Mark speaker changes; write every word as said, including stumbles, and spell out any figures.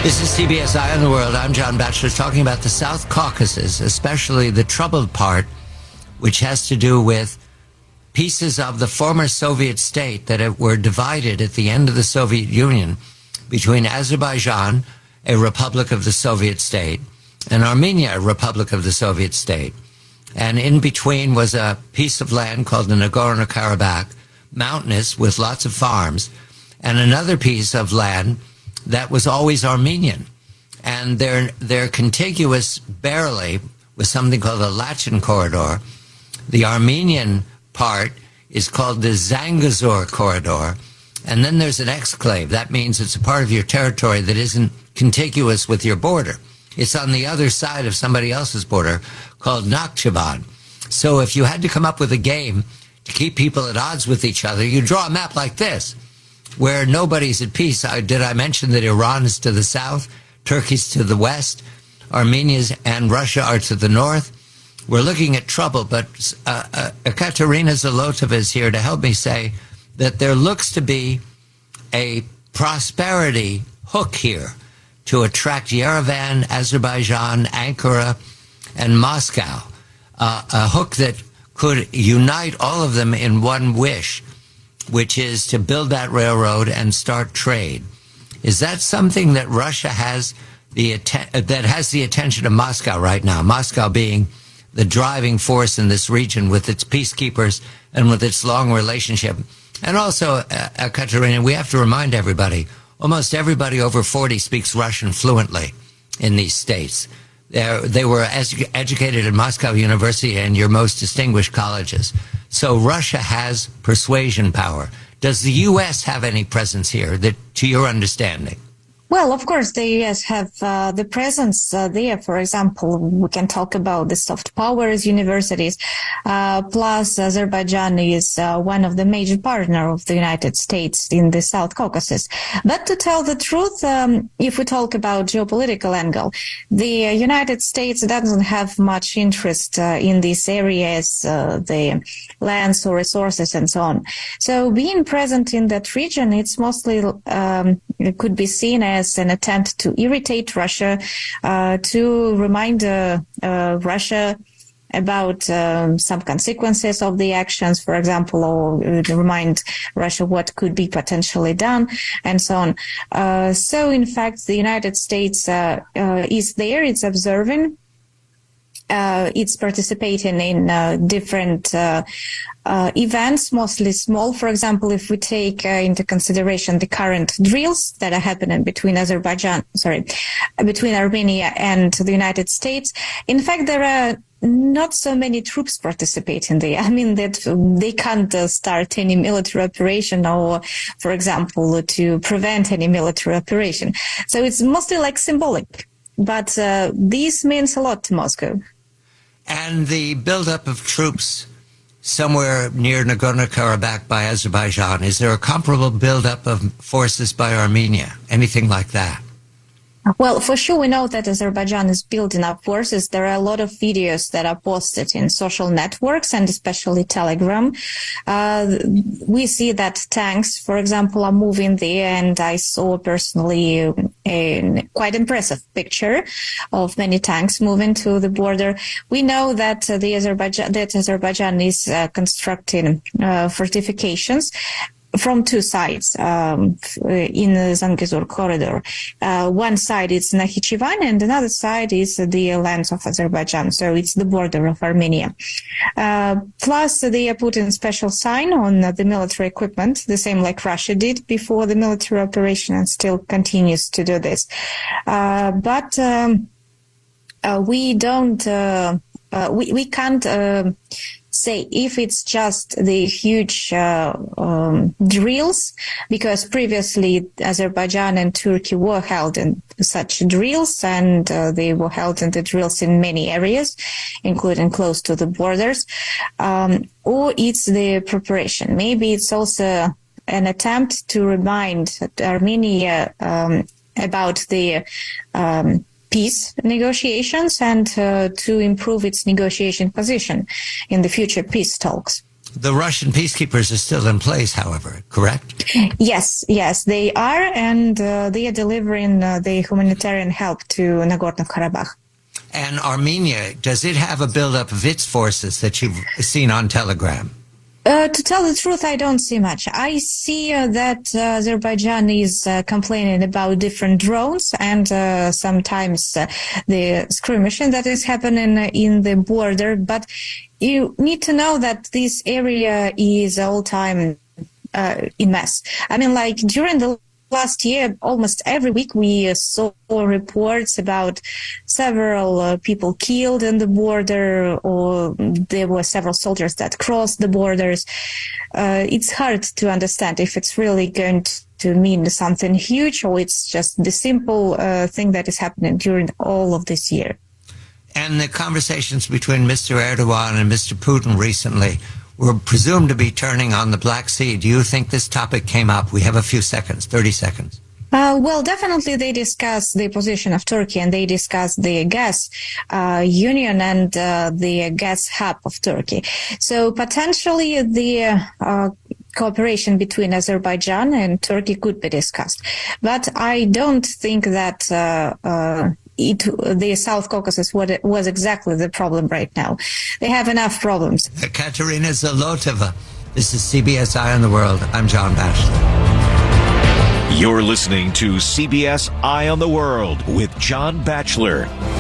Speaker 1: This is C B S Eye on the World. I'm John Batchelor, talking about the South Caucasus, especially the troubled part, which has to do with pieces of the former Soviet state that were divided at the end of the Soviet Union between Azerbaijan, a republic of the Soviet state, and Armenia, a republic of the Soviet state. And in between was a piece of land called the Nagorno-Karabakh, mountainous with lots of farms, and another piece of land that was always Armenian. And they're, they're contiguous barely with something called the Lachen Corridor. The Armenian part is called the Zangezur Corridor. And then there's an exclave. That means it's a part of your territory that isn't contiguous with your border. It's on the other side of somebody else's border, called Nakhchivan. So if you had to come up with a game to keep people at odds with each other, you draw a map like this, where nobody's at peace. I, did I mention that Iran is to the south, Turkey's to the west, Armenia and Russia are to the north? We're looking at trouble, but uh, uh, Ekaterina Zolotova is here to help me say that there looks to be a prosperity hook here to attract Yerevan, Azerbaijan, Ankara, and Moscow, uh, a hook that could unite all of them in one wish, which is to build that railroad and start trade. Is that something that Russia has the atten- that has the attention of Moscow right now? Moscow being the driving force in this region with its peacekeepers and with its long relationship. And also, uh, uh, Katerina, we have to remind everybody, almost everybody over forty speaks Russian fluently in these states. They're, they were edu- educated at Moscow University and your most distinguished colleges. So Russia has persuasion power. Does the U S have any presence here, that, to your understanding?
Speaker 2: Well, of course, the U S have uh, the presence uh, there. For example, we can talk about the soft powers universities. Uh, plus, Azerbaijan is uh, one of the major partners of the United States in the South Caucasus. But to tell the truth, um, if we talk about geopolitical angle, the United States doesn't have much interest uh, in these areas, uh, the lands or resources and so on. So being present in that region, it's mostly um, it could be seen as an attempt to irritate Russia, uh, to remind uh, uh, Russia about um, some consequences of the actions, for example, or uh, remind Russia what could be potentially done, and so on. Uh, so, in fact, the United States uh, uh, is there, it's observing. Uh, it's participating in uh, different uh, uh, events, mostly small. For example, if we take uh, into consideration the current drills that are happening between Azerbaijan, sorry, between Armenia and the United States, in fact, there are not so many troops participating there. I mean, that they can't uh, start any military operation or, for example, to prevent any military operation. So it's mostly like symbolic. But uh, this means a lot to Moscow.
Speaker 1: And the buildup of troops somewhere near Nagorno-Karabakh by Azerbaijan, is there a comparable buildup of forces by Armenia? Anything like that?
Speaker 2: Well, for sure, we know that Azerbaijan is building up forces. There are a lot of videos that are posted in social networks and especially Telegram. Uh, we see that tanks, for example, are moving there, and I saw personally a quite impressive picture of many tanks moving to the border. We know that uh, the Azerbaijan, that Azerbaijan is uh, constructing uh, fortifications from two sides um, in the Zangezur corridor. Uh, one side is Nakhichevan and another side is the lands of Azerbaijan. So it's the border of Armenia. Uh, plus, they are putting special sign on the military equipment, the same like Russia did before the military operation and still continues to do this. Uh, but um, uh, we don't, uh, uh, we, we can't uh, say if it's just the huge uh, um, drills, because previously Azerbaijan and Turkey were held in such drills, and uh, they were held in the drills in many areas, including close to the borders, um, or it's the preparation. Maybe it's also an attempt to remind Armenia um, about the um, peace negotiations and uh, to improve its negotiation position in the future peace talks.
Speaker 1: The Russian peacekeepers are still in place, however, correct?
Speaker 2: Yes, yes, they are, and uh, they are delivering uh, the humanitarian help to Nagorno-Karabakh.
Speaker 1: And Armenia, does it have a buildup of its forces that you've seen on Telegram?
Speaker 2: Uh, to tell the truth, I don't see much. I see uh, that uh, Azerbaijan is uh, complaining about different drones and uh, sometimes uh, the skirmishing that is happening in the border. But you need to know that this area is all time uh, in mess. I mean, like during the last year, almost every week we uh, saw reports about several uh, people killed in the border, or there were several soldiers that crossed the borders. Uh, it's hard to understand if it's really going to mean something huge, or it's just the simple uh, thing that is happening during all of this year.
Speaker 1: And the conversations between Mister Erdogan and Mister Putin recently were presumed to be turning on the Black Sea. Do you think this topic came up? We have a few seconds, thirty seconds.
Speaker 2: Uh, well, definitely they discussed the position of Turkey, and they discussed the gas uh, union and uh, the gas hub of Turkey. So potentially the uh, cooperation between Azerbaijan and Turkey could be discussed. But I don't think that uh, uh, it, the South Caucasus was exactly the problem right now. They have enough problems.
Speaker 1: Katerina Zolotova, this is C B S Eye on the World. I'm John Batchelor.
Speaker 3: You're listening to C B S Eye on the World with John Batchelor.